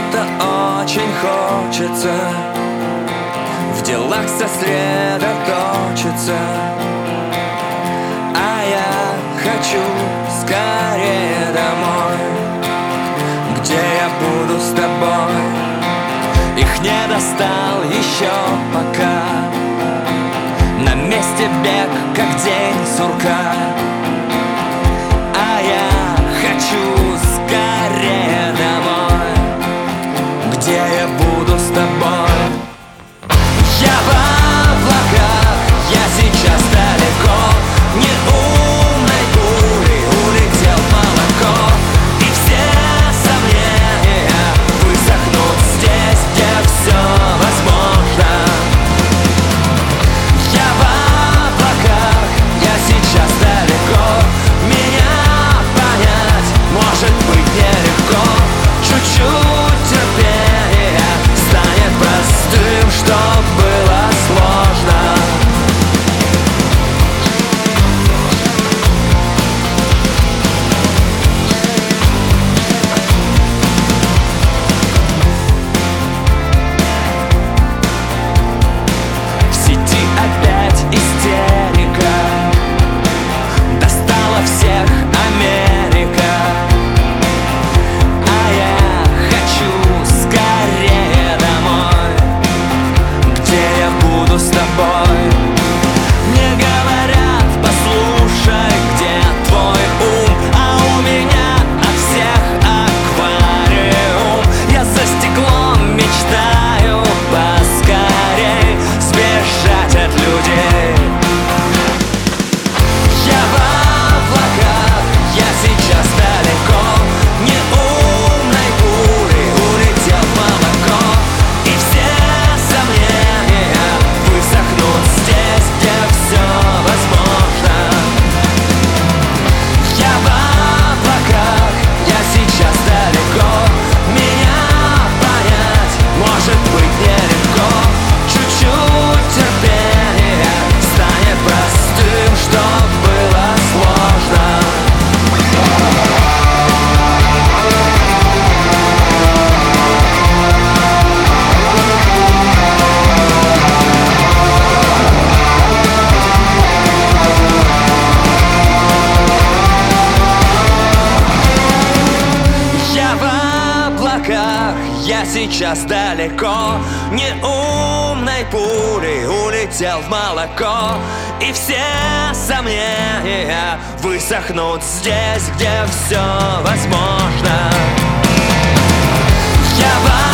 что-то очень хочется, в делах сосредоточиться. А я хочу скорее домой, где я буду с тобой. Их не достал еще пока, на месте бег, как день сурка. А я хочу скорее домой, где я буду с тобой. Я в облаках, я сейчас далеко, неумной пулей улетел в молоко. И все сомнения высохнут здесь, где все возможно. Я в облаках, я сейчас далеко, меня понять может быть нелегко. Чуть-чуть терпения станет простым, что было сложно. В сети опять истерика, достала всех Америка. А я хочу скорее домой, где я буду с тобой. Мне говорят, послушай, где твой ум, а у меня от всех аквариум. Я за стеклом мечтаю поскорей сбежать от людей. Я в облаках, я сейчас далеко, неумной пулей улетел в молоко. И все сомнения высохнут здесь, где все возможно. Я в облаках, я сейчас далеко, меня понять может быть нелегко. Чуть-чуть терпения станет простым, что было сложно. Я в облаках, я сейчас далеко, неумной пулей улетел в молоко. И все сомнения высохнут здесь, где все возможно. Я в